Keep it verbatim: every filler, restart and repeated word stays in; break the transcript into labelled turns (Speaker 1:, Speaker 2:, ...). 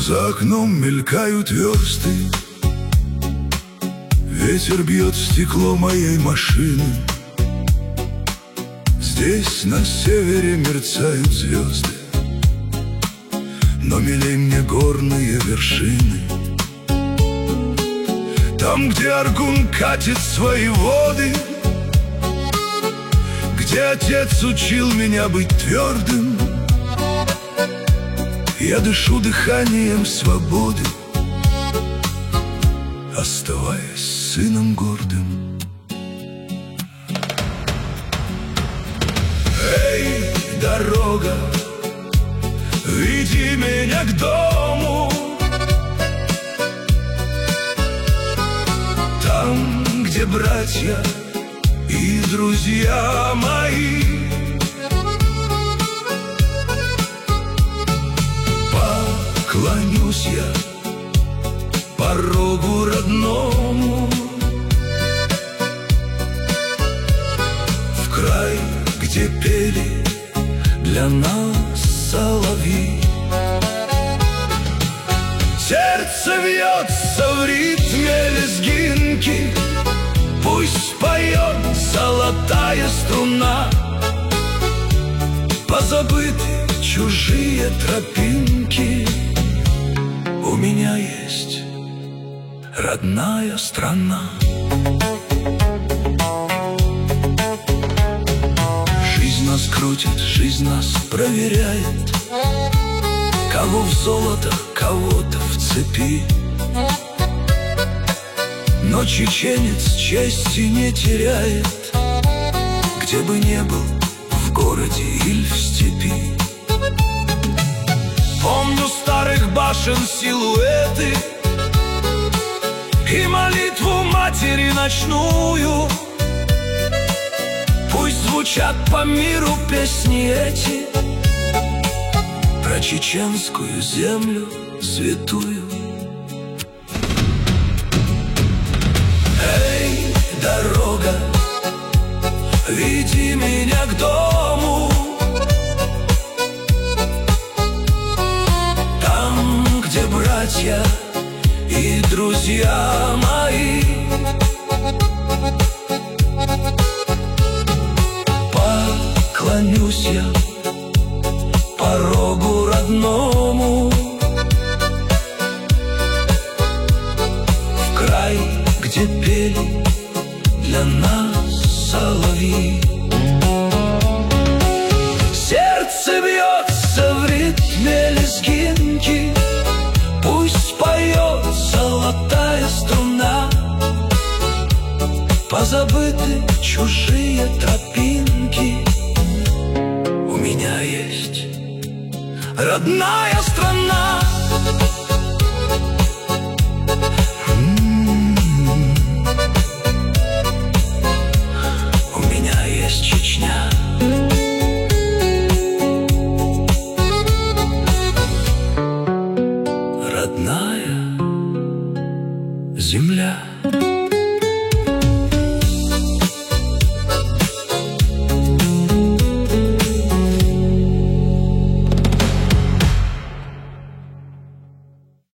Speaker 1: За окном мелькают версты, ветер бьет в стекло моей машины. Здесь на севере мерцают звезды, но милей мне горные вершины. Там, где Аргун катит свои воды, где отец учил меня быть твердым, я дышу дыханием свободы, оставаясь сыном гордым. Эй, дорога, веди меня к дому. Там, где братья и друзья мои. Поклонюсь я порогу родному, в край, где пели для нас соловьи. Сердце вьется в ритме лезгинки, пусть поет золотая струна. Позабыты чужие тропинки, у меня есть родная страна. Жизнь нас крутит, жизнь нас проверяет, кого в золото, кого-то в цепи. Но чеченец чести не теряет, где бы ни был, в городе или в степи. Помню старых башен силуэты и молитву матери ночную. Пусть звучат по миру песни эти про чеченскую землю святую. Эй, дорога, веди меня к дому. Там, где братья и друзья мои. Поклонюсь я порогу родному, в край, где пели для нас соловьи. Сердце бьется в ритме лезгинки, пусть поет золотая струна. Позабыты чужие тропинки, у меня есть родная страна.